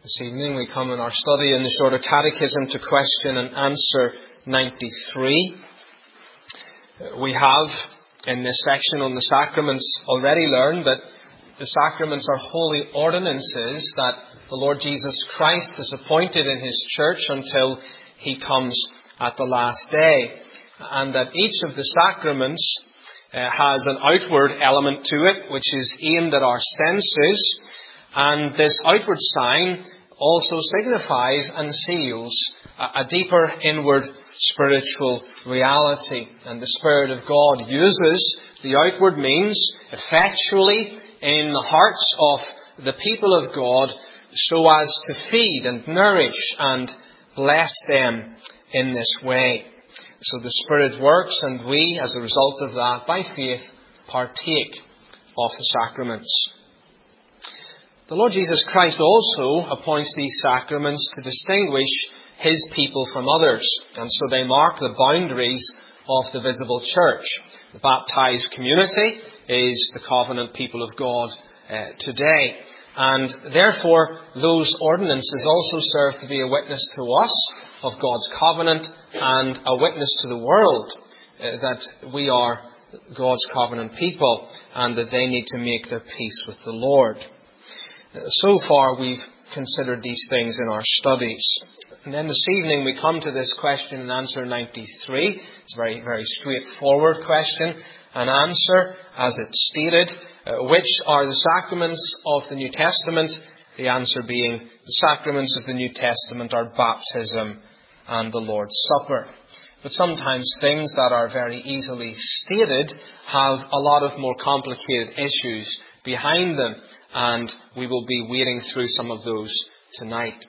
This evening we come in our study in the Shorter Catechism to question and answer 93. We have, in this section on the sacraments, already learned that the sacraments are holy ordinances that the Lord Jesus Christ has appointed in His church until He comes at the last day. And that each of the sacraments has an outward element to it, which is aimed at our senses. And this outward sign also signifies and seals a deeper inward spiritual reality. And the Spirit of God uses the outward means effectually in the hearts of the people of God so as to feed and nourish and bless them in this way. So the Spirit works, and we, as a result of that, by faith, partake of the sacraments. The Lord Jesus Christ also appoints these sacraments to distinguish His people from others, and so they mark the boundaries of the visible church. The baptized community is the covenant people of God today, and therefore those ordinances also serve to be a witness to us of God's covenant and a witness to the world that we are God's covenant people and that they need to make their peace with the Lord. So far we've considered these things in our studies. And then this evening we come to this question and answer 93. It's a very, very straightforward question and answer, as it's stated. Which are the sacraments of the New Testament? The answer being the sacraments of the New Testament are baptism and the Lord's Supper. But sometimes things that are very easily stated have a lot of more complicated issues behind them, and we will be wading through some of those tonight.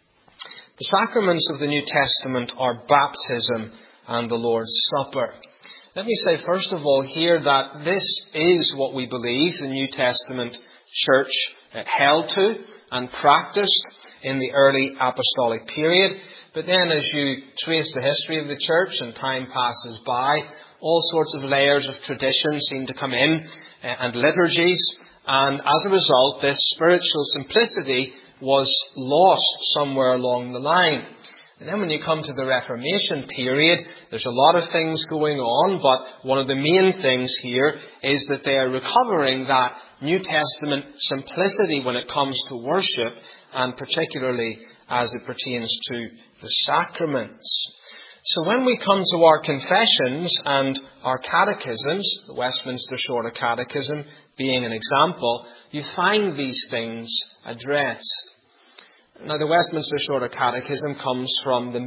The sacraments of the New Testament are baptism and the Lord's Supper. Let me say first of all here that this is what we believe the New Testament church held to and practiced in the early apostolic period. But then as you trace the history of the church and time passes by, all sorts of layers of tradition seem to come in and liturgies. And as a result, this spiritual simplicity was lost somewhere along the line. And then when you come to the Reformation period, there's a lot of things going on, but one of the main things here is that they are recovering that New Testament simplicity when it comes to worship, and particularly as it pertains to the sacraments. So when we come to our confessions and our catechisms, the Westminster Shorter Catechism being an example, you find these things addressed. Now, the Westminster Shorter Catechism comes from the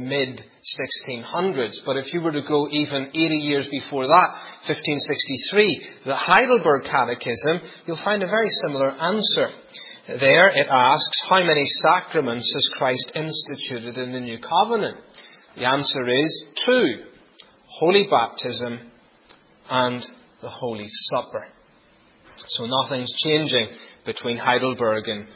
mid-1600s, but if you were to go even 80 years before that, 1563, the Heidelberg Catechism, you'll find a very similar answer. There it asks, how many sacraments has Christ instituted in the New Covenant? The answer is 2, Holy Baptism and the Holy Supper. So nothing's changing between Heidelberg in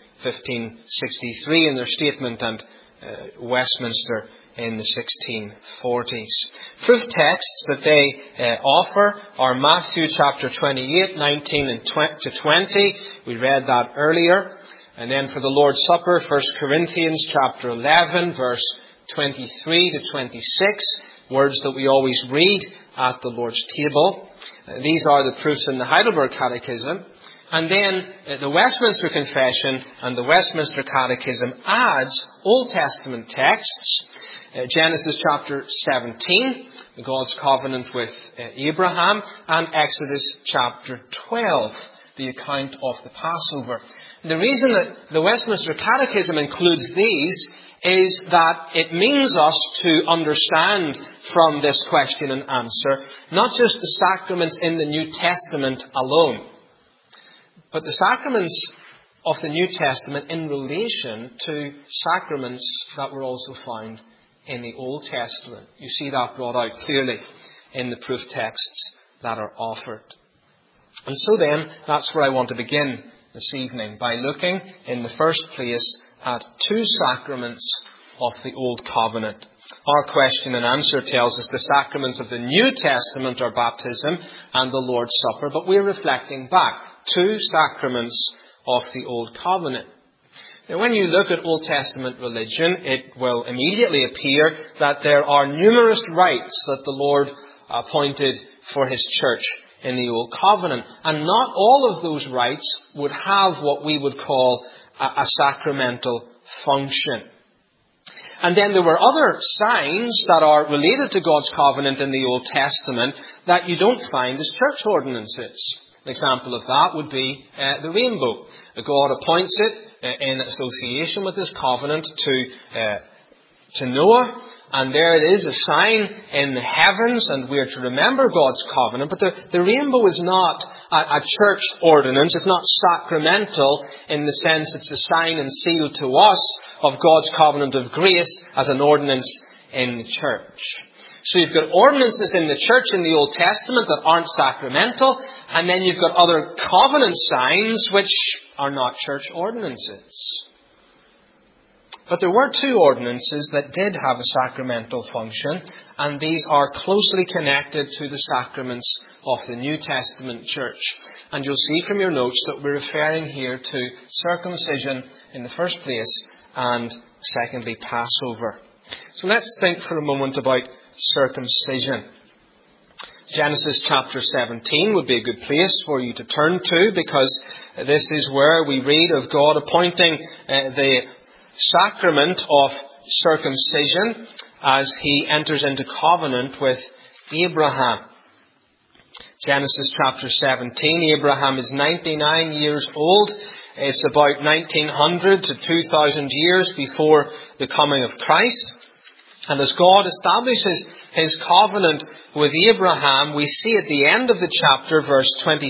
1563 in their statement and Westminster in the 1640s. Proof texts that they offer are Matthew chapter 28, 19 and to 20. We read that earlier. And then for the Lord's Supper, 1 Corinthians chapter 11, verse 23 to 26, words that we always read at the Lord's table. These are the proofs in the Heidelberg Catechism. And then the Westminster Confession and the Westminster Catechism adds Old Testament texts. Genesis chapter 17, God's covenant with Abraham, and Exodus chapter 12, the account of the Passover. The reason that the Westminster Catechism includes these is that it means us to understand from this question and answer not just the sacraments in the New Testament alone, but the sacraments of the New Testament in relation to sacraments that were also found in the Old Testament. You see that brought out clearly in the proof texts that are offered. And so then, that's where I want to begin this evening, by looking in the first place at 2 sacraments of the Old Covenant. Our question and answer tells us the sacraments of the New Testament are baptism and the Lord's Supper, but we're reflecting back 2 sacraments of the Old Covenant. Now, when you look at Old Testament religion, it will immediately appear that there are numerous rites that the Lord appointed for His church in the Old Covenant. And not all of those rites would have what we would call a sacramental function. And then there were other signs that are related to God's covenant in the Old Testament that you don't find as church ordinances. An example of that would be the rainbow. God appoints it in association with His covenant to Noah. And there it is, a sign in the heavens, and we are to remember God's covenant. But the rainbow is not a church ordinance. It's not sacramental in the sense it's a sign and seal to us of God's covenant of grace as an ordinance in the church. So you've got ordinances in the church in the Old Testament that aren't sacramental, and then you've got other covenant signs which are not church ordinances. But there were two ordinances that did have a sacramental function, and these are closely connected to the sacraments of the New Testament church. And you'll see from your notes that we're referring here to circumcision in the first place, and secondly, Passover. So let's think for a moment about circumcision. Genesis chapter 17 would be a good place for you to turn to, because this is where we read of God appointing the sacrament of circumcision as He enters into covenant with Abraham. Genesis chapter 17, Abraham is 99 years old. It's about 1900 to 2000 years before the coming of Christ. And as God establishes His covenant with Abraham, we see at the end of the chapter, verse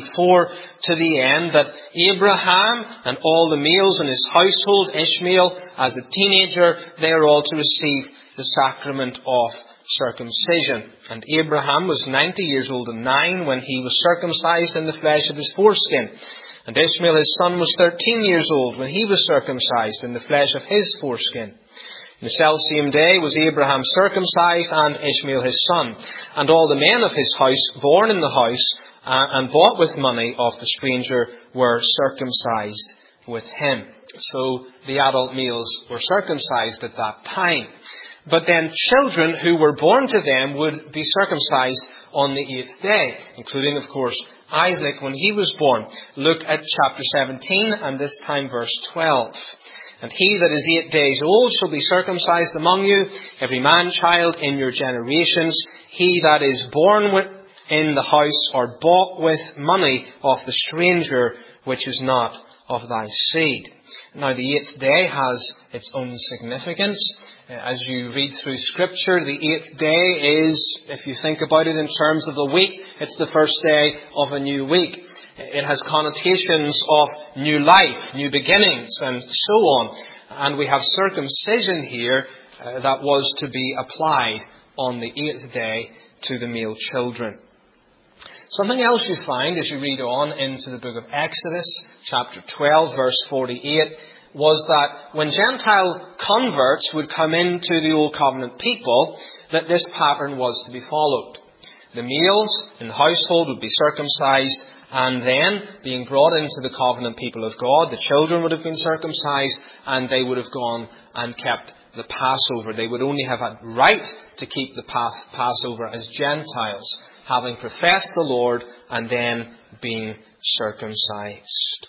24 to the end, that Abraham and all the males in his household, Ishmael as a teenager, they are all to receive the sacrament of circumcision. And Abraham was 90 years old and 9 when he was circumcised in the flesh of his foreskin. And Ishmael, his son, was 13 years old when he was circumcised in the flesh of his foreskin. In the selfsame day was Abraham circumcised, and Ishmael his son, and all the men of his house born in the house and bought with money of the stranger were circumcised with him. So the adult males were circumcised at that time. But then children who were born to them would be circumcised on the 8th day, including, of course, Isaac when he was born. Look at chapter 17 and this time verse 12. And he that is 8 days old shall be circumcised among you, every man-child in your generations. He that is born in the house or bought with money of the stranger, which is not of thy seed. Now the 8th day has its own significance. As you read through Scripture, the 8th day is, if you think about it in terms of the week, it's the first day of a new week. It has connotations of new life, new beginnings, and so on. And we have circumcision here that was to be applied on the 8th day to the male children. Something else you find as you read on into the book of Exodus, chapter 12, verse 48, was that when Gentile converts would come into the Old Covenant people, that this pattern was to be followed. The males in the household would be circumcised, and then, being brought into the covenant people of God, the children would have been circumcised, and they would have gone and kept the Passover. They would only have had right to keep the Passover as Gentiles, having professed the Lord and then being circumcised.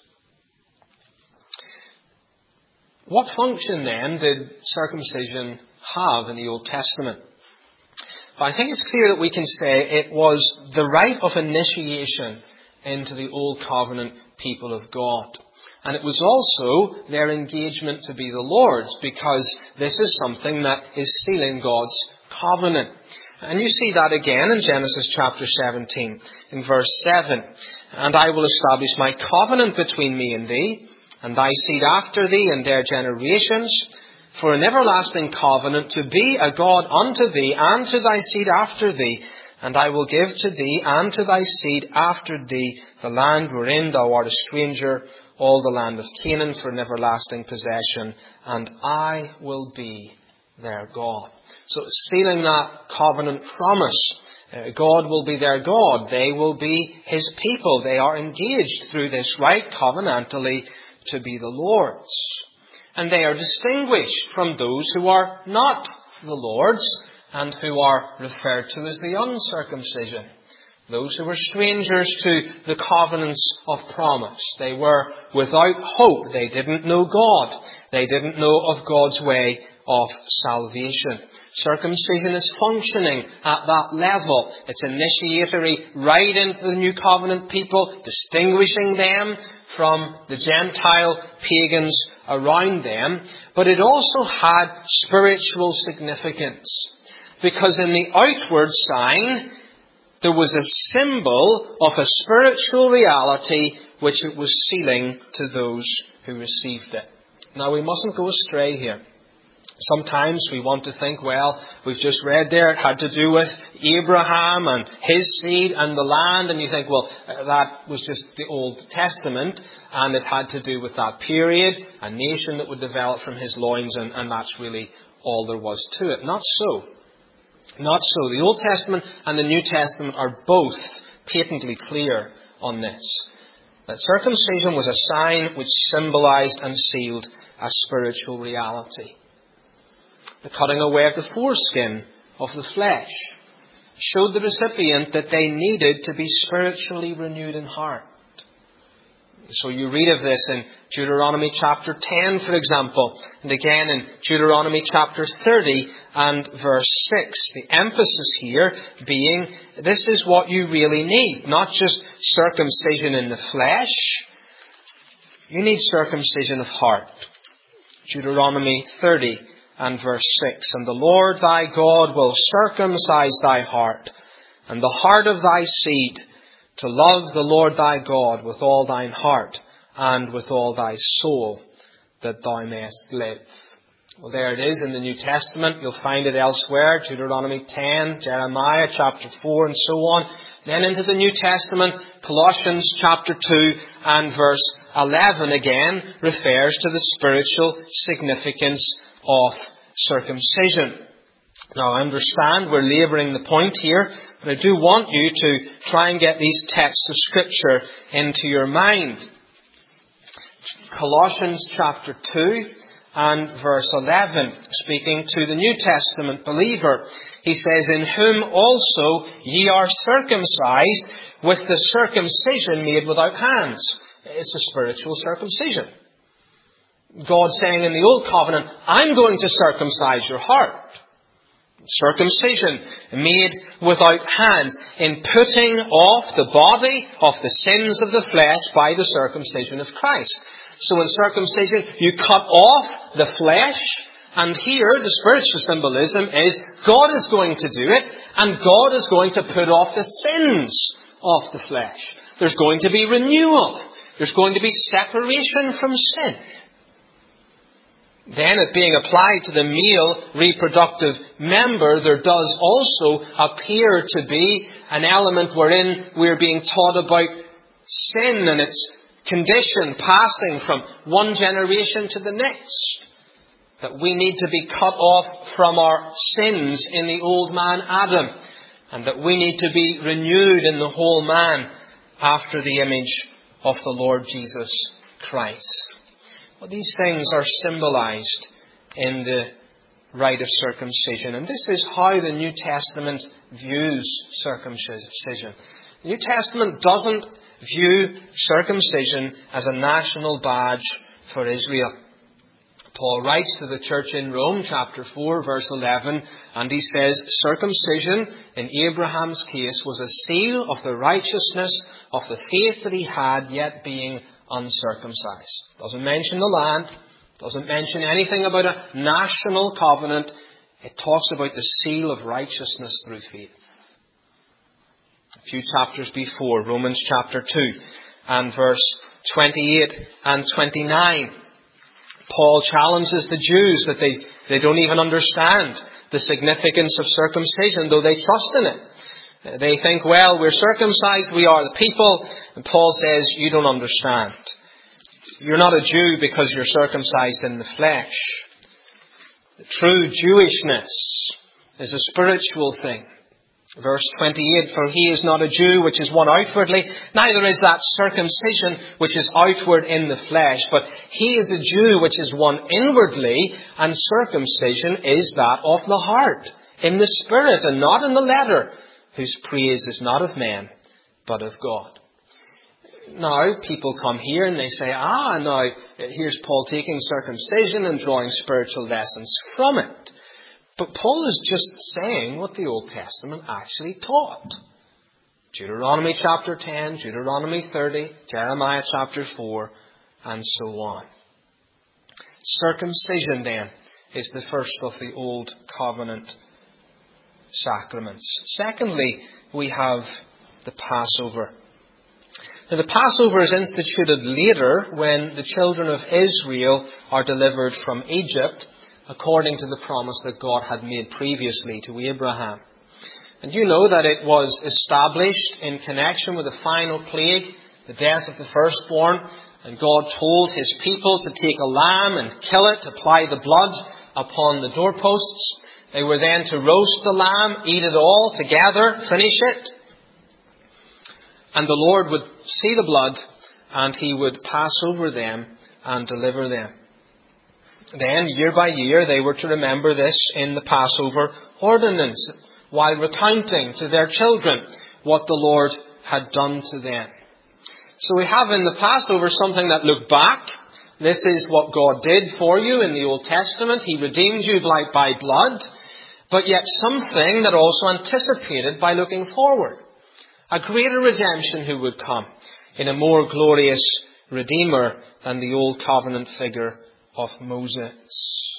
What function then did circumcision have in the Old Testament? Well, I think it's clear that we can say it was the rite of initiation into the Old Covenant people of God. And it was also their engagement to be the Lord's, because this is something that is sealing God's covenant. And you see that again in Genesis chapter 17, in verse 7. And I will establish my covenant between me and thee, and thy seed after thee, and their generations, for an everlasting covenant, to be a God unto thee, and to thy seed after thee. And I will give to thee, and to thy seed after thee, the land wherein thou art a stranger, all the land of Canaan, for an everlasting possession, and I will be their God. So sealing that covenant promise, God will be their God. They will be His people. They are engaged through this rite covenantally to be the Lord's. and they are distinguished from those who are not the Lord's and who are referred to as the uncircumcision. Those who were strangers to the covenants of promise. They were without hope. They didn't know God. They didn't know of God's way of salvation. Circumcision is functioning at that level. It's initiatory right into the new covenant people, distinguishing them from the Gentile pagans around them. But it also had spiritual significance. Because in the outward sign, there was a symbol of a spiritual reality which it was sealing to those who received it. Now, we mustn't go astray here. Sometimes we want to think, well, we've just read there it had to do with Abraham and his seed and the land, and you think, well, that was just the Old Testament, and it had to do with that period, a nation that would develop from his loins, and that's really all there was to it. Not so. Not so. The Old Testament and the New Testament are both patently clear on this. That circumcision was a sign which symbolized and sealed a spiritual reality. The cutting away of the foreskin of the flesh showed the recipient that they needed to be spiritually renewed in heart. So you read of this in Deuteronomy chapter 10, for example, and again in Deuteronomy chapter 30 and verse 6. The emphasis here being, this is what you really need. Not just circumcision in the flesh. You need circumcision of heart. Deuteronomy 30 and verse 6. And the Lord thy God will circumcise thy heart and the heart of thy seed, to love the Lord thy God with all thine heart and with all thy soul, that thou mayest live. Well, there it is in the New Testament. You'll find it elsewhere. Deuteronomy 10, Jeremiah chapter 4 and so on. Then into the New Testament, Colossians chapter 2 and verse 11 again refers to the spiritual significance of circumcision. Now, I understand we're labouring the point here, but I do want you to try and get these texts of Scripture into your mind. Colossians chapter 2 and verse 11, speaking to the New Testament believer, he says, in whom also ye are circumcised with the circumcision made without hands. It's a spiritual circumcision. God saying in the Old Covenant, I'm going to circumcise your heart. Circumcision made without hands, in putting off the body of the sins of the flesh by the circumcision of Christ. So in circumcision, you cut off the flesh, and here the spiritual symbolism is God is going to do it, and God is going to put off the sins of the flesh. There's going to be renewal. There's going to be separation from sin. Then, it being applied to the male reproductive member, there does also appear to be an element wherein we're being taught about sin and its condition passing from one generation to the next. That we need to be cut off from our sins in the old man Adam, and that we need to be renewed in the whole man after the image of the Lord Jesus Christ. Well, these things are symbolized in the rite of circumcision. And this is how the New Testament views circumcision. The New Testament doesn't view circumcision as a national badge for Israel. Paul writes to the church in Rome, chapter 4, verse 11, and he says, circumcision in Abraham's case was a seal of the righteousness of the faith that he had, yet being uncircumcised. Doesn't mention the land, doesn't mention anything about a national covenant. It talks about the seal of righteousness through faith. A few chapters before, Romans chapter 2 and verse 28 and 29, Paul challenges the Jews that they don't even understand the significance of circumcision, though they trust in it. They think, well, we're circumcised, we are the people. And Paul says, you don't understand. You're not a Jew because you're circumcised in the flesh. The true Jewishness is a spiritual thing. Verse 28, for he is not a Jew which is one outwardly, neither is that circumcision which is outward in the flesh, but he is a Jew which is one inwardly, and circumcision is that of the heart, in the spirit and not in the letter, whose praise is not of men, but of God. Now, people come here and they say, now here's Paul taking circumcision and drawing spiritual lessons from it. But Paul is just saying what the Old Testament actually taught. Deuteronomy chapter 10, Deuteronomy 30, Jeremiah chapter 4, and so on. Circumcision, then, is the first of the Old Covenant sacraments. Secondly, we have the Passover. Now, the Passover is instituted later when the children of Israel are delivered from Egypt, according to the promise that God had made previously to Abraham. And you know that it was established in connection with the final plague, the death of the firstborn, and God told his people to take a lamb and kill it, apply the blood upon the doorposts. They were then to roast the lamb, eat it all together, finish it. And the Lord would see the blood, and he would pass over them and deliver them. Then, year by year, they were to remember this in the Passover ordinance, while recounting to their children what the Lord had done to them. So we have in the Passover something that looked back. This is what God did for you in the Old Testament. He redeemed you by blood, but yet something that also anticipated by looking forward. A greater redemption who would come in a more glorious Redeemer than the Old Covenant figure of Moses.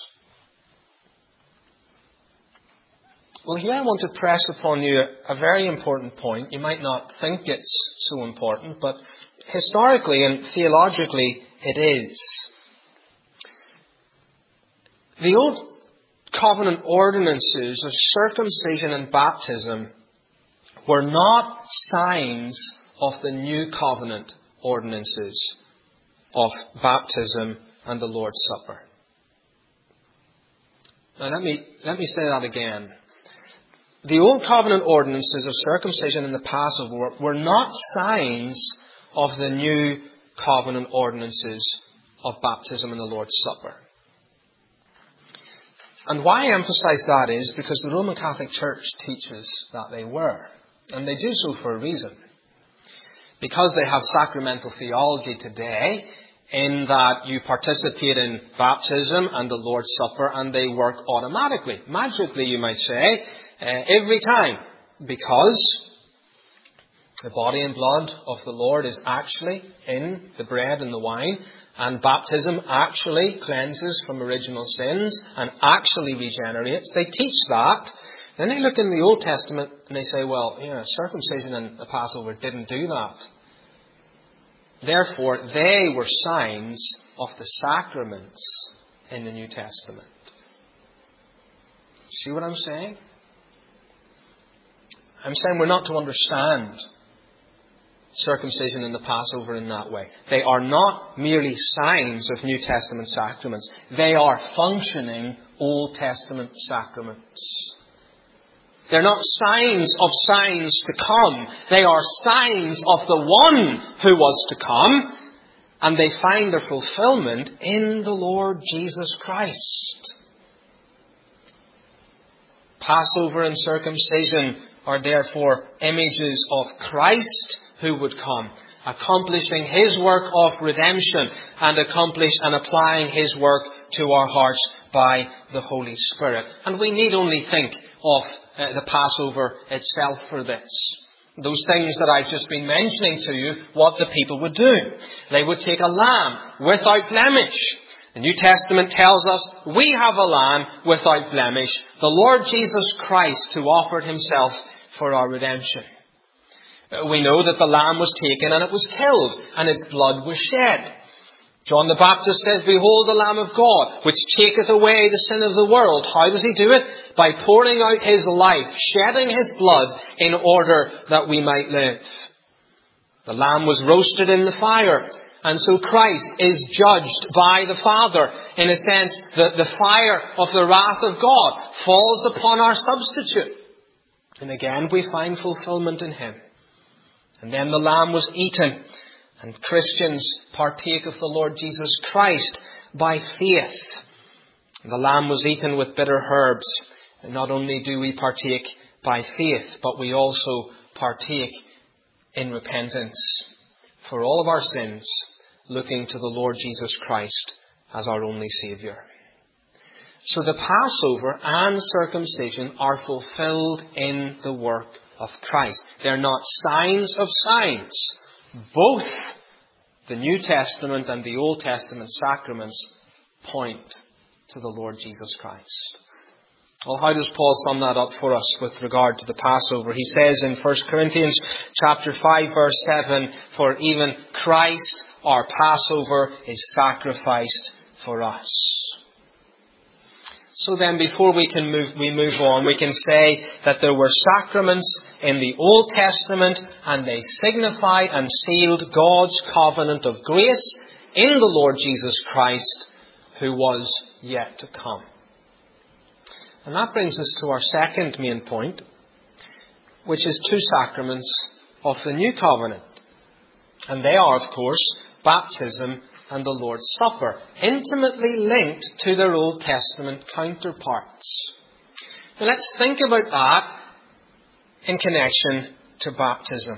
Well, here I want to press upon you a very important point. You might not think it's so important, but historically and theologically it is. The Old Covenant ordinances of circumcision and baptism were not signs of the New Covenant ordinances of baptism and the Lord's Supper. Now let me say that again. The Old Covenant ordinances of circumcision and the Passover were not signs of the New Covenant ordinances of baptism and the Lord's Supper. And why I emphasize that is because the Roman Catholic Church teaches that they were. And they do so for a reason. Because they have sacramental theology today, in that you participate in baptism and the Lord's Supper and they work automatically, magically you might say, every time. Because the body and blood of the Lord is actually in the bread and the wine, and baptism actually cleanses from original sins and actually regenerates. They teach that. Then they look in the Old Testament and they say, well, circumcision and the Passover didn't do that. Therefore, they were signs of the sacraments in the New Testament. See what I'm saying? I'm saying we're not to understand circumcision and the Passover in that way. They are not merely signs of New Testament sacraments. They are functioning Old Testament sacraments. They're not signs of signs to come. They are signs of the one who was to come. And they find their fulfillment in the Lord Jesus Christ. Passover and circumcision are therefore images of Christ who would come, accomplishing his work of redemption and applying his work to our hearts by the Holy Spirit. And we need only think of the Passover itself for this. Those things that I've just been mentioning to you, what the people would do. They would take a lamb without blemish. The New Testament tells us we have a lamb without blemish, the Lord Jesus Christ, who offered himself for our redemption. We know that the lamb was taken and it was killed and its blood was shed. John the Baptist says, behold the Lamb of God, which taketh away the sin of the world. How does he do it? By pouring out his life, shedding his blood in order that we might live. The lamb was roasted in the fire. And so Christ is judged by the Father. In a sense, the fire of the wrath of God falls upon our substitute. And again we find fulfillment in him. And then the lamb was eaten, and Christians partake of the Lord Jesus Christ by faith. The lamb was eaten with bitter herbs. And not only do we partake by faith, but we also partake in repentance for all of our sins, looking to the Lord Jesus Christ as our only Saviour. So the Passover and circumcision are fulfilled in the work of Christ. They're not signs of signs. Both the New Testament and the Old Testament sacraments point to the Lord Jesus Christ. Well, how does Paul sum that up for us with regard to the Passover? He says in 1 Corinthians chapter 5 verse 7, "For even Christ, our Passover, is sacrificed for us." So then, before we move on, we can say that there were sacraments in the Old Testament, and they signified and sealed God's covenant of grace in the Lord Jesus Christ, who was yet to come. And that brings us to our second main point, which is two sacraments of the New Covenant. And they are, of course, baptism and the Lord's Supper, intimately linked to their Old Testament counterparts. Now let's think about that in connection to baptism.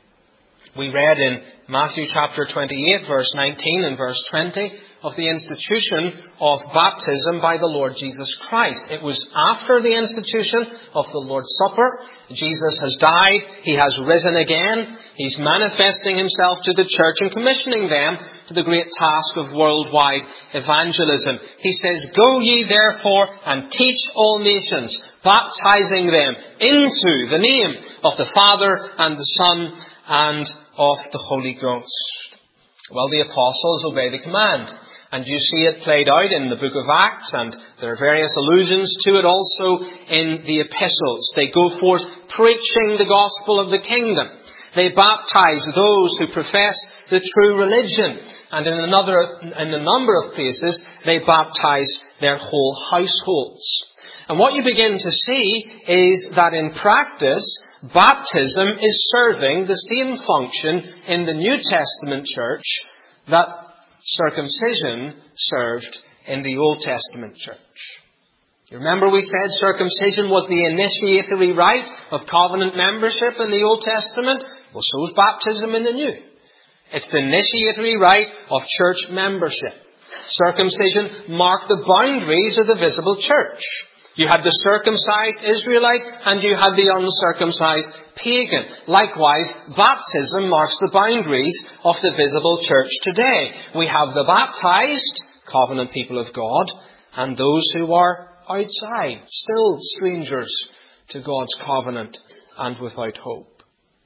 We read in Matthew chapter 28, verse 19 and verse 20, of the institution of baptism by the Lord Jesus Christ. It was after the institution of the Lord's Supper. Jesus has died. He has risen again. He's manifesting himself to the church and commissioning them to the great task of worldwide evangelism. He says, "Go ye therefore and teach all nations, baptizing them into the name of the Father and the Son and of the Holy Ghost." Well, the apostles obey the command. And you see it played out in the book of Acts, and there are various allusions to it also in the epistles. They go forth preaching the gospel of the kingdom. They baptize those who profess the true religion. And in a number of places, they baptize their whole households. And what you begin to see is that in practice, baptism is serving the same function in the New Testament church that circumcision served in the Old Testament church. You remember we said circumcision was the initiatory rite of covenant membership in the Old Testament? Well, so is baptism in the New. It's the initiatory rite of church membership. Circumcision marked the boundaries of the visible church. You had the circumcised Israelite and you had the uncircumcised pagan. Likewise, baptism marks the boundaries of the visible church today. We have the baptized, covenant people of God, and those who are outside, still strangers to God's covenant and without hope.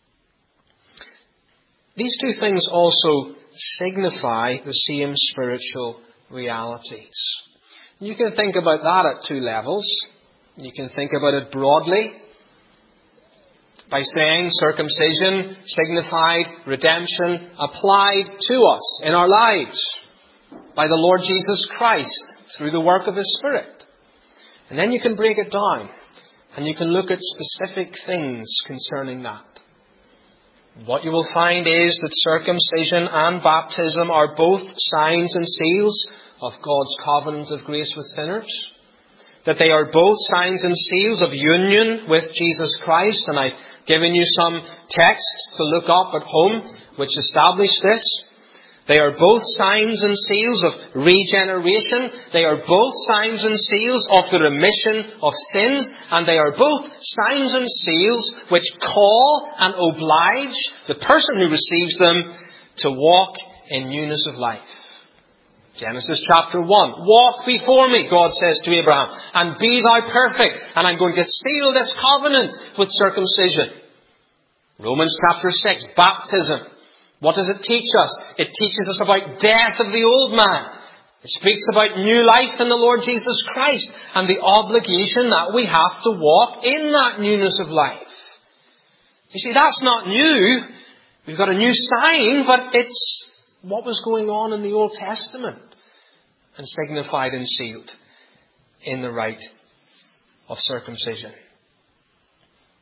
These two things also signify the same spiritual realities. You can think about that at two levels. You can think about it broadly by saying circumcision signified redemption applied to us in our lives by the Lord Jesus Christ through the work of His Spirit. And then you can break it down and you can look at specific things concerning that. What you will find is that circumcision and baptism are both signs and seals of God's covenant of grace with sinners. That they are both signs and seals of union with Jesus Christ. And I've given you some texts to look up at home which establish this. They are both signs and seals of regeneration. They are both signs and seals of the remission of sins. And they are both signs and seals which call and oblige the person who receives them to walk in newness of life. Genesis chapter 1. Walk before me, God says to Abraham, and be thou perfect. And I'm going to seal this covenant with circumcision. Romans chapter 6. Baptism. What does it teach us? It teaches us about death of the old man. It speaks about new life in the Lord Jesus Christ and the obligation that we have to walk in that newness of life. You see, that's not new. We've got a new sign, but it's what was going on in the Old Testament and signified and sealed in the rite of circumcision.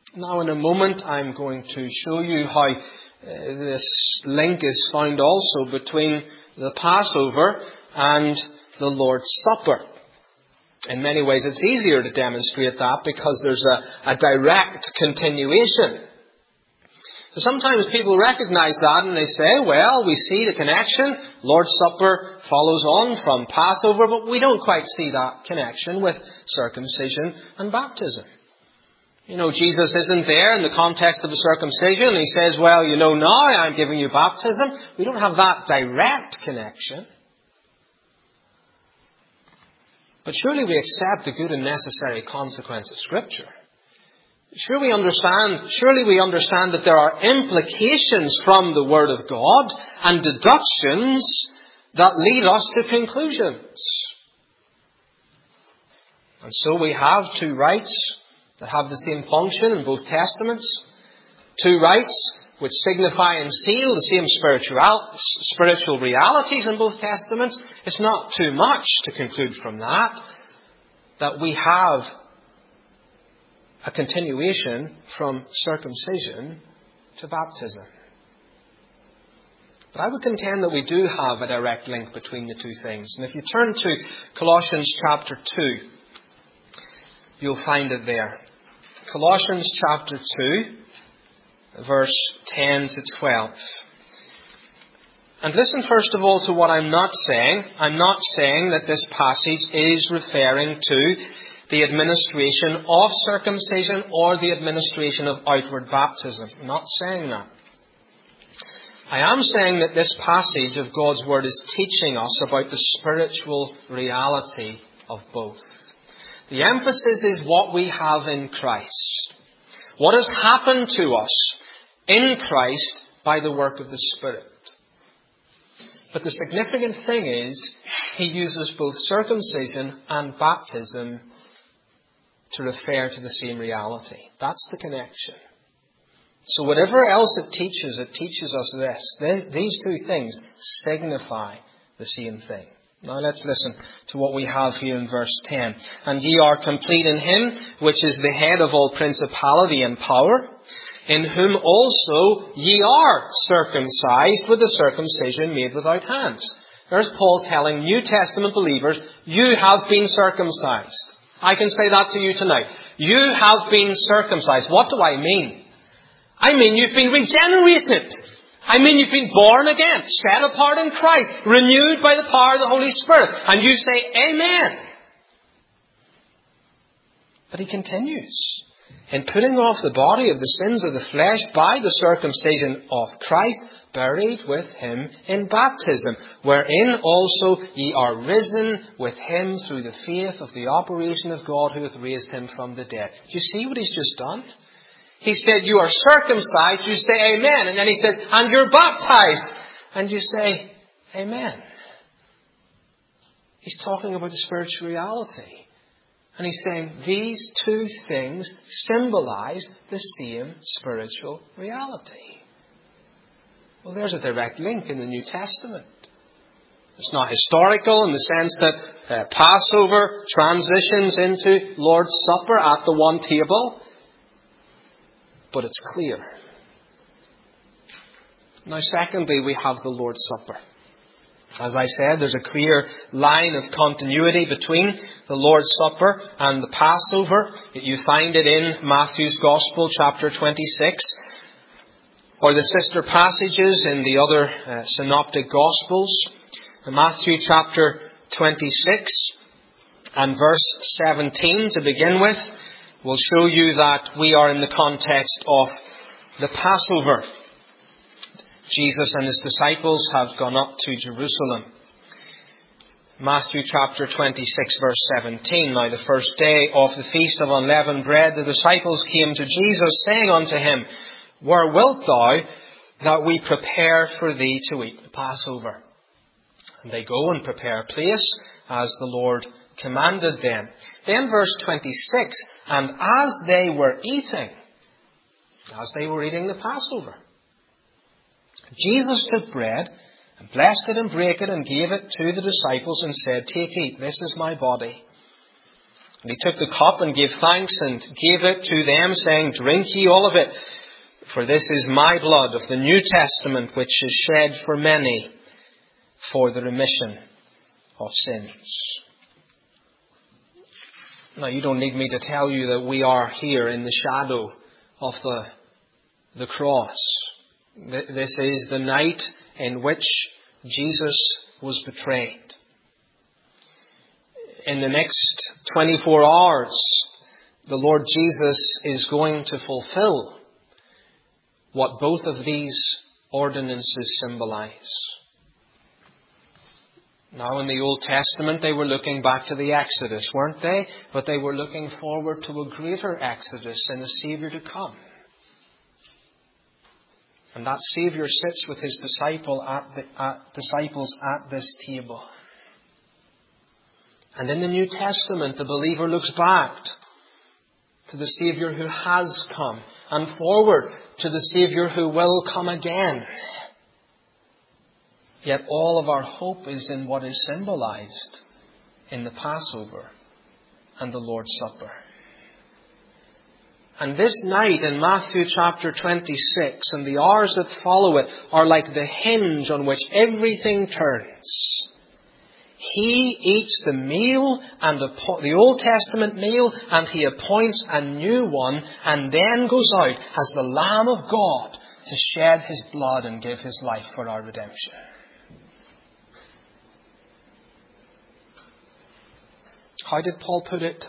Now, in a moment, I'm going to show you how this link is found also between the Passover and the Lord's Supper. In many ways, it's easier to demonstrate that because there's a direct continuation. So sometimes people recognize that and they say, well, we see the connection. Lord's Supper follows on from Passover, but we don't quite see that connection with circumcision and baptism. You know, Jesus isn't there in the context of the circumcision. He says, well, you know, now I'm giving you baptism. We don't have that direct connection. But surely we accept the good and necessary consequence of Scripture. Surely we understand that there are implications from the Word of God and deductions that lead us to conclusions. And so we have two rites that have the same function in both Testaments. Two rites which signify and seal the same spiritual realities in both Testaments. It's not too much to conclude from that we have a continuation from circumcision to baptism. But I would contend that we do have a direct link between the two things. And if you turn to Colossians chapter 2, you'll find it there. Colossians chapter 2, verse 10 to 12. And listen first of all to what I'm not saying. I'm not saying that this passage is referring to the administration of circumcision or the administration of outward baptism. I'm not saying that. I am saying that this passage of God's Word is teaching us about the spiritual reality of both. The emphasis is what we have in Christ. What has happened to us in Christ by the work of the Spirit. But the significant thing is, he uses both circumcision and baptism to refer to the same reality. That's the connection. So whatever else it teaches us this. These two things signify the same thing. Now let's listen to what we have here in verse 10. And ye are complete in him, which is the head of all principality and power, in whom also ye are circumcised with a circumcision made without hands. There's Paul telling New Testament believers, you have been circumcised. I can say that to you tonight. You have been circumcised. What do I mean? I mean you've been regenerated. I mean you've been born again, set apart in Christ, renewed by the power of the Holy Spirit. And you say, Amen. But he continues. In putting off the body of the sins of the flesh by the circumcision of Christ, buried with him in baptism, wherein also ye are risen with him through the faith of the operation of God who hath raised him from the dead. Do you see what he's just done? He said, you are circumcised, you say Amen. And then he says, and you're baptized. And you say, Amen. He's talking about the spiritual reality. And he's saying these two things symbolize the same spiritual reality. Well, there's a direct link in the New Testament. It's not historical in the sense that Passover transitions into Lord's Supper at the one table. But it's clear. Now, secondly, we have the Lord's Supper. As I said, there's a clear line of continuity between the Lord's Supper and the Passover. You find it in Matthew's Gospel, chapter 26, or the sister passages in the other synoptic Gospels. In Matthew chapter 26 and verse 17 to begin with, will show you that we are in the context of the Passover. Jesus and his disciples have gone up to Jerusalem. Matthew chapter 26 verse 17. Now the first day of the feast of unleavened bread, the disciples came to Jesus, saying unto him, Where wilt thou that we prepare for thee to eat the Passover? And they go and prepare a place as the Lord commanded them. Then verse 26, and as they were eating the Passover, Jesus took bread and blessed it and brake it and gave it to the disciples and said, Take, eat, this is my body. And he took the cup and gave thanks and gave it to them, saying, "Drink ye all of it, for this is my blood of the New Testament, which is shed for many for the remission of sins." Now, you don't need me to tell you that we are here in the shadow of the cross. This is the night in which Jesus was betrayed. In the next 24 hours, the Lord Jesus is going to fulfill what both of these ordinances symbolize. Now, in the Old Testament, they were looking back to the Exodus, weren't they? But they were looking forward to a greater Exodus and a Saviour to come. And that Saviour sits with his disciples at this table. And in the New Testament, the believer looks back to the Saviour who has come and forward to the Saviour who will come again. Yet all of our hope is in what is symbolized in the Passover and the Lord's Supper. And this night in Matthew chapter 26 and the hours that follow it are like the hinge on which everything turns. He eats the meal and the Old Testament meal, and he appoints a new one, and then goes out as the Lamb of God to shed his blood and give his life for our redemption. How did Paul put it?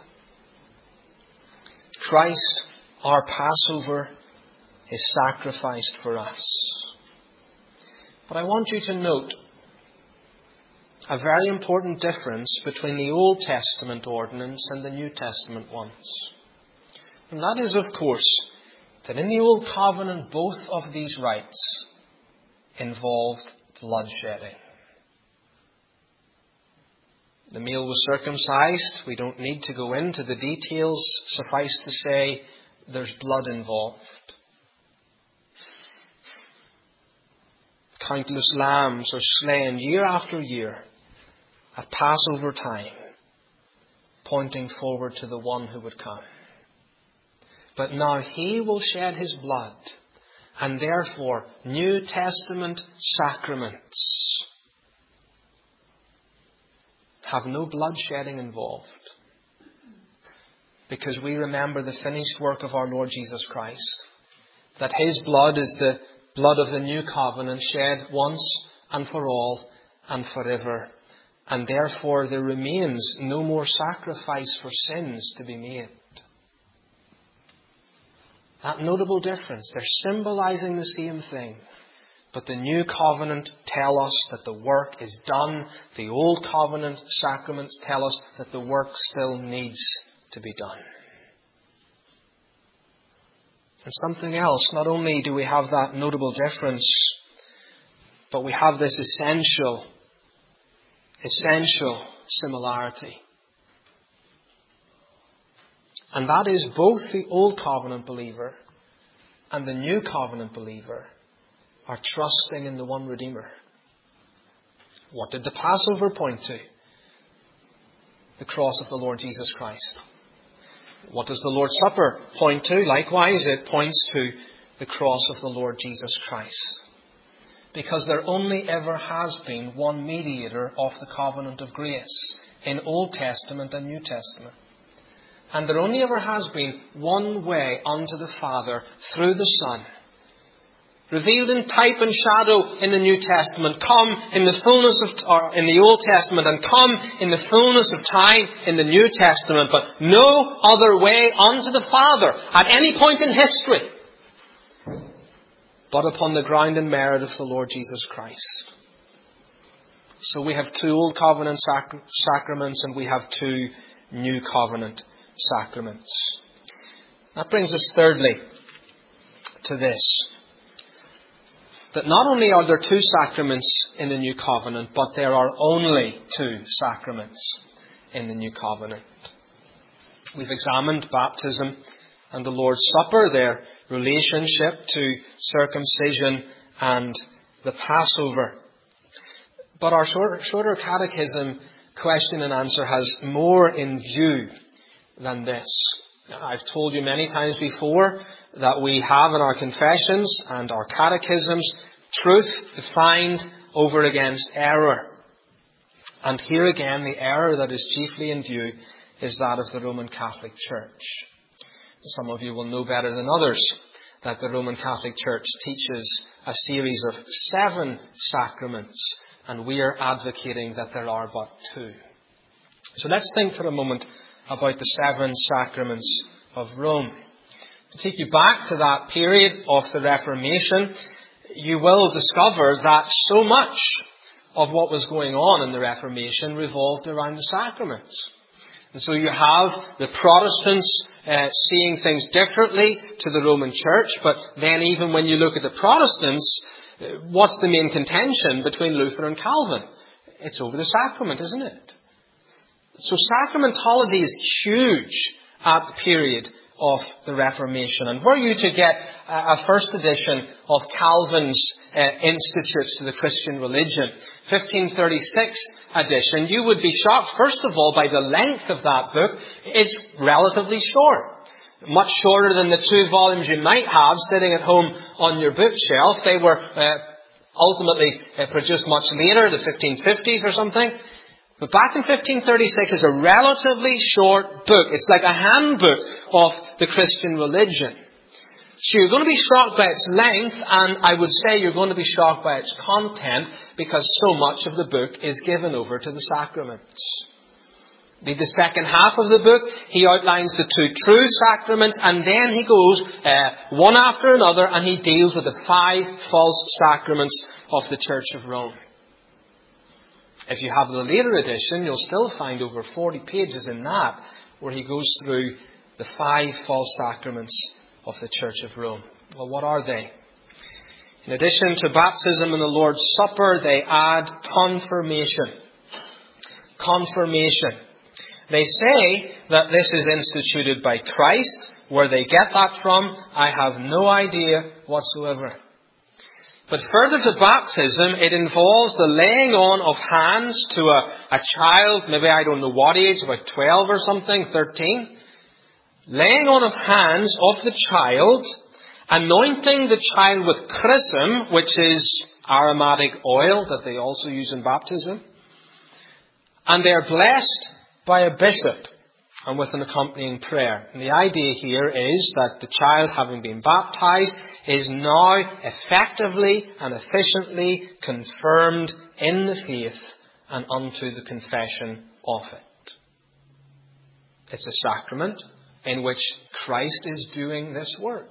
Christ, our Passover, is sacrificed for us. But I want you to note a very important difference between the Old Testament ordinance and the New Testament ones. And that is, of course, that in the Old Covenant, both of these rites involved bloodshedding. The meal was circumcised. We don't need to go into the details. Suffice to say, there's blood involved. Countless lambs are slain year after year at Passover time, pointing forward to the one who would come. But now he will shed his blood, and therefore New Testament sacraments have no bloodshedding involved, because we remember the finished work of our Lord Jesus Christ, that his blood is the blood of the new covenant, shed once and for all and forever, and therefore there remains no more sacrifice for sins to be made. That notable difference, they're symbolizing the same thing. But the New Covenant tell us that the work is done. The Old Covenant sacraments tell us that the work still needs to be done. And something else, not only do we have that notable difference, but we have this essential similarity. And that is both the Old Covenant believer and the New Covenant believer are trusting in the one Redeemer. What did the Passover point to? The cross of the Lord Jesus Christ. What does the Lord's Supper point to? Likewise, it points to the cross of the Lord Jesus Christ. Because there only ever has been one mediator of the covenant of grace in Old Testament and New Testament. And there only ever has been one way unto the Father through the Son, revealed in type and shadow in the New Testament, come in the fullness of, in the Old Testament, and come in the fullness of time in the New Testament, but no other way unto the Father at any point in history, but upon the ground and merit of the Lord Jesus Christ. So we have two Old Covenant sacraments, and we have two New Covenant sacraments. That brings us thirdly to this, that not only are there two sacraments in the New Covenant, but there are only two sacraments in the New Covenant. We've examined baptism and the Lord's Supper, their relationship to circumcision and the Passover. But our shorter catechism question and answer has more in view than this. I've told you many times before that we have in our confessions and our catechisms truth defined over against error. And here again, the error that is chiefly in view is that of the Roman Catholic Church. Some of you will know better than others that the Roman Catholic Church teaches a series of 7 sacraments, and we are advocating that there are but 2. So let's think for a moment about the 7 sacraments of Rome. To take you back to that period of the Reformation, you will discover that so much of what was going on in the Reformation revolved around the sacraments. And so you have the Protestants seeing things differently to the Roman Church, but then even when you look at the Protestants, what's the main contention between Luther and Calvin? It's over the sacrament, isn't it? So sacramentology is huge at the period of the Reformation. And were you to get a first edition of Calvin's Institutes to the Christian Religion, 1536 edition, you would be shocked, first of all, by the length of that book. It's relatively short. Much shorter than the 2 volumes you might have sitting at home on your bookshelf. They were ultimately produced much later, the 1550s or something. But back in 1536 is a relatively short book. It's like a handbook of the Christian religion. So you're going to be shocked by its length, and I would say you're going to be shocked by its content, because so much of the book is given over to the sacraments. Read the second half of the book. He outlines the 2 true sacraments, and then he goes one after another, and he deals with the 5 false sacraments of the Church of Rome. If you have the later edition, you'll still find over 40 pages in that where he goes through the 5 false sacraments of the Church of Rome. Well, what are they? In addition to baptism and the Lord's Supper, they add confirmation. Confirmation. They say that this is instituted by Christ. Where they get that from, I have no idea whatsoever. But further to baptism, it involves the laying on of hands to a child, maybe I don't know what age, about 12 or something, 13. Laying on of hands of the child, anointing the child with chrism, which is aromatic oil that they also use in baptism. And they are blessed by a bishop and with an accompanying prayer. And the idea here is that the child, having been baptized, is now effectively and efficiently confirmed in the faith and unto the confession of it. It's a sacrament in which Christ is doing this work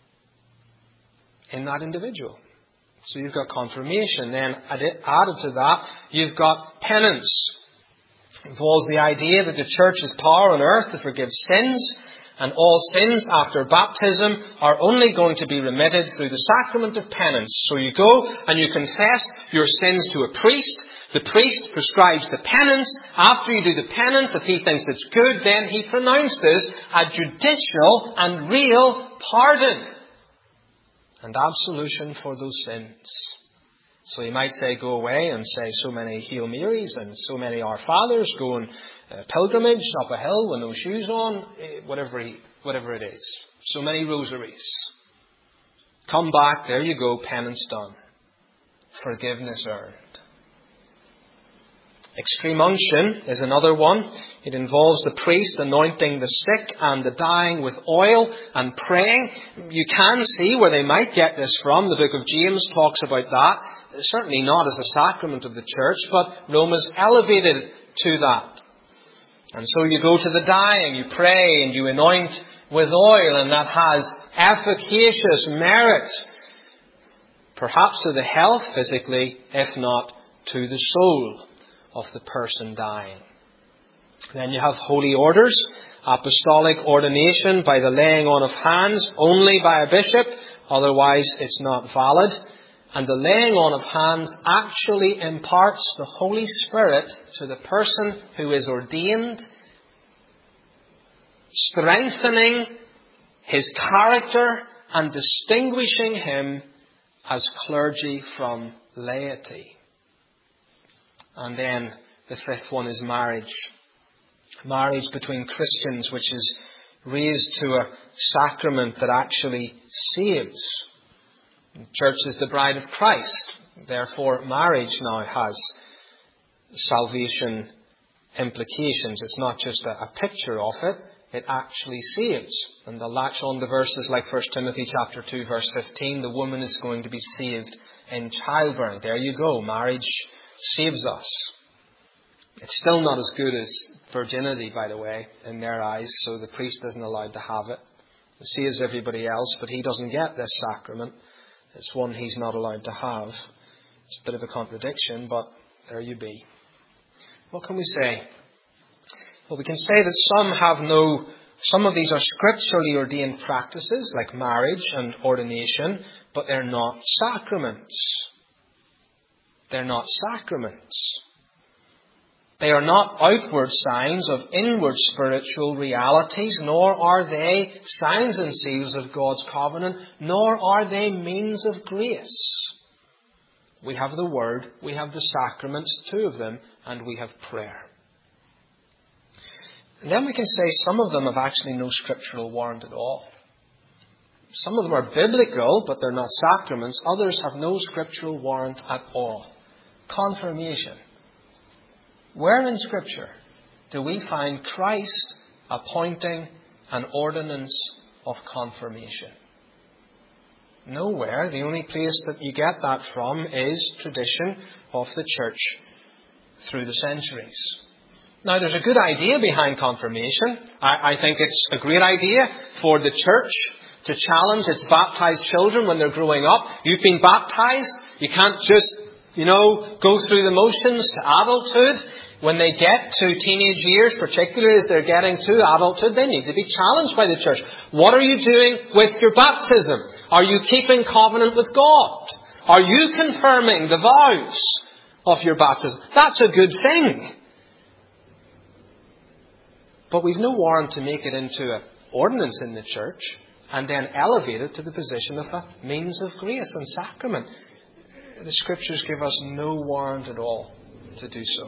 in that individual. So you've got confirmation. Then added to that, you've got penance. It involves the idea that the Church has power on earth to forgive sins, and all sins after baptism are only going to be remitted through the sacrament of penance. So you go and you confess your sins to a priest. The priest prescribes the penance. After you do the penance, if he thinks it's good, then he pronounces a judicial and real pardon and absolution for those sins. So he might say, go away and say so many Hail Marys and so many Our Fathers, go on pilgrimage up a hill with no shoes on, whatever it is. So many rosaries. Come back, there you go, penance done. Forgiveness earned. Extreme unction is another one. It involves the priest anointing the sick and the dying with oil and praying. You can see where they might get this from. The book of James talks about that. Certainly not as a sacrament of the church, but Rome is elevated to that. And so you go to the dying, you pray and you anoint with oil, and that has efficacious merit, perhaps to the health physically, if not to the soul of the person dying. Then you have holy orders, apostolic ordination by the laying on of hands, only by a bishop, otherwise it's not valid. And the laying on of hands actually imparts the Holy Spirit to the person who is ordained, strengthening his character and distinguishing him as clergy from laity. And then the fifth one is marriage. Marriage between Christians, which is raised to a sacrament that actually saves. The church is the bride of Christ. Therefore, marriage now has salvation implications. It's not just a picture of it. It actually saves. And they'll latch on to verses like 1 Timothy chapter 2, verse 15. The woman is going to be saved in childbearing. There you go. Marriage saves us. It's still not as good as virginity, by the way, in their eyes. So the priest isn't allowed to have it. It saves everybody else, but he doesn't get this sacrament. It's one he's not allowed to have. It's a bit of a contradiction, but there you be. What can we say? Well, we can say that some of these are scripturally ordained practices, like marriage and ordination, but they're not sacraments. They're not sacraments. They are not outward signs of inward spiritual realities, nor are they signs and seals of God's covenant, nor are they means of grace. We have the Word, we have the sacraments, 2 of them, and we have prayer. And then we can say some of them have actually no scriptural warrant at all. Some of them are biblical, but they're not sacraments. Others have no scriptural warrant at all. Confirmation. Where in Scripture do we find Christ appointing an ordinance of confirmation? Nowhere. The only place that you get that from is tradition of the church through the centuries. Now, there's a good idea behind confirmation. I think it's a great idea for the church to challenge its baptized children when they're growing up. You've been baptized. You can't just, go through the motions to adulthood. When they get to teenage years, particularly as they're getting to adulthood, they need to be challenged by the church. What are you doing with your baptism? Are you keeping covenant with God? Are you confirming the vows of your baptism? That's a good thing. But we've no warrant to make it into an ordinance in the church and then elevate it to the position of a means of grace and sacrament. The Scriptures give us no warrant at all to do so.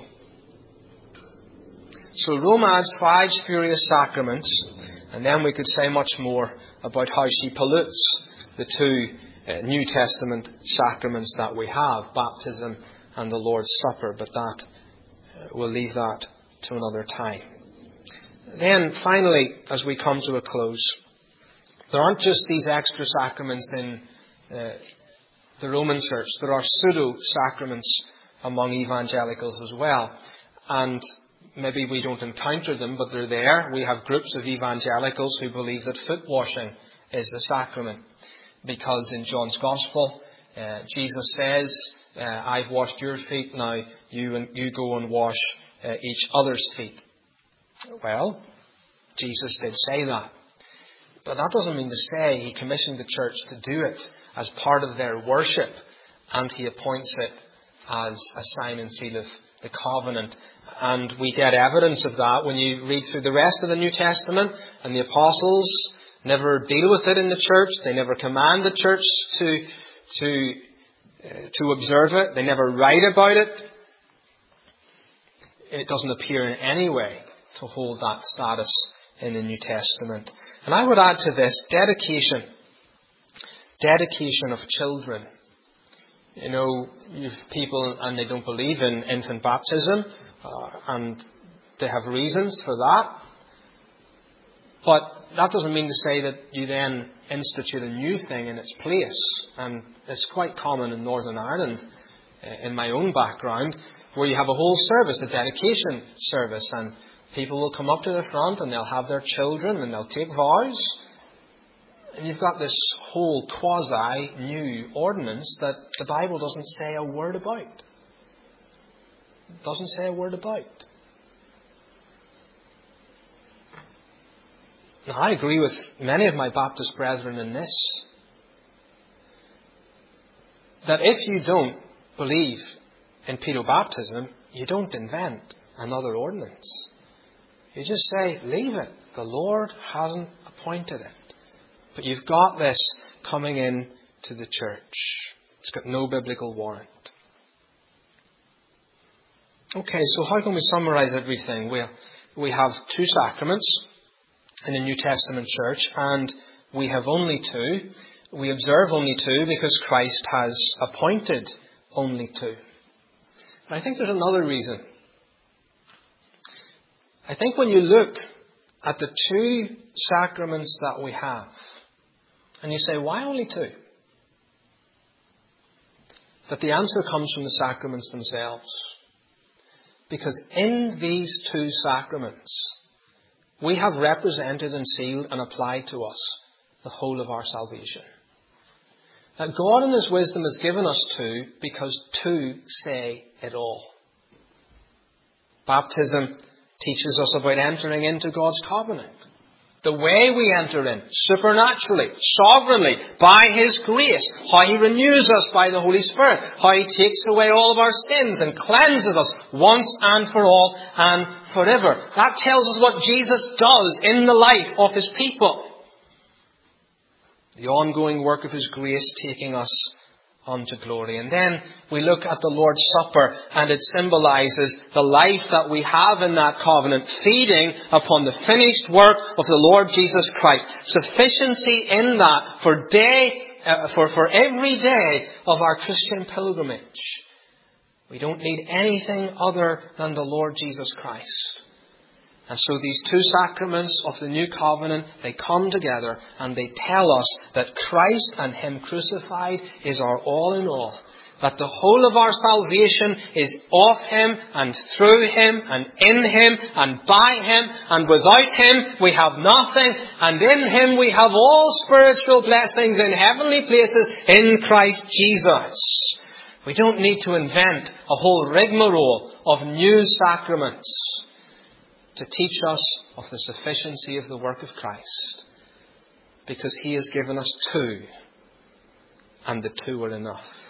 So Rome adds 5 spurious sacraments, and then we could say much more about how she pollutes the 2 New Testament sacraments that we have, baptism and the Lord's Supper, but we'll leave that to another time. Then, finally, as we come to a close, there aren't just these extra sacraments in the Roman Church. There are pseudo-sacraments among evangelicals as well. And maybe we don't encounter them, but they're there. We have groups of evangelicals who believe that foot washing is a sacrament. Because in John's Gospel, Jesus says, I've washed your feet, now you go and wash each other's feet. Well, Jesus did say that. But that doesn't mean to say he commissioned the church to do it as part of their worship, and he appoints it as a sign and seal of the covenant. And we get evidence of that when you read through the rest of the New Testament, and the apostles never deal with it in the church. They never command the church to observe it. They never write about it. It doesn't appear in any way to hold that status in the New Testament. And I would add to this, dedication of children. You've people and they don't believe in infant baptism, and they have reasons for that. But that doesn't mean to say that you then institute a new thing in its place. And it's quite common in Northern Ireland, in my own background, where you have a whole service, a dedication service, and people will come up to the front and they'll have their children and they'll take vows. And you've got this whole quasi-new ordinance that the Bible doesn't say a word about. It doesn't say a word about. Now, I agree with many of my Baptist brethren in this, that if you don't believe in pedobaptism, you don't invent another ordinance. You just say, leave it. The Lord hasn't appointed it. But you've got this coming in to the church. It's got no biblical warrant. Okay, so how can we summarize everything? We'll we have two sacraments in the New Testament church, and we have only two. We observe only two because Christ has appointed only two. But I think there's another reason. I think when you look at the two sacraments that we have, and you say, why only two? That the answer comes from the sacraments themselves. Because in these two sacraments, we have represented and sealed and applied to us the whole of our salvation. That God in His wisdom has given us two because two say it all. Baptism teaches us about entering into God's covenant. The way we enter in, supernaturally, sovereignly, by His grace. How He renews us by the Holy Spirit. How He takes away all of our sins and cleanses us once and for all and forever. That tells us what Jesus does in the life of His people. The ongoing work of His grace taking us unto glory. And then we look at the Lord's Supper, and it symbolizes the life that we have in that covenant, feeding upon the finished work of the Lord Jesus Christ. Sufficiency in that for every day of our Christian pilgrimage. We don't need anything other than the Lord Jesus Christ. And so these two sacraments of the new covenant, they come together and they tell us that Christ and Him crucified is our all in all. That the whole of our salvation is of Him and through Him and in Him and by Him, and without Him we have nothing, and in Him we have all spiritual blessings in heavenly places in Christ Jesus. We don't need to invent a whole rigmarole of new sacraments to teach us of the sufficiency of the work of Christ. Because He has given us two, and the two are enough.